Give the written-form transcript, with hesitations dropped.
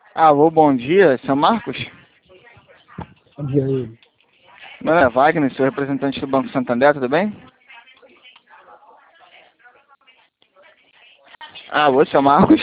Alô, bom dia, São Marcos? Bom dia aí. Meu nome é Wagner, sou representante do Banco Santander, tudo bem? Alô, São Marcos?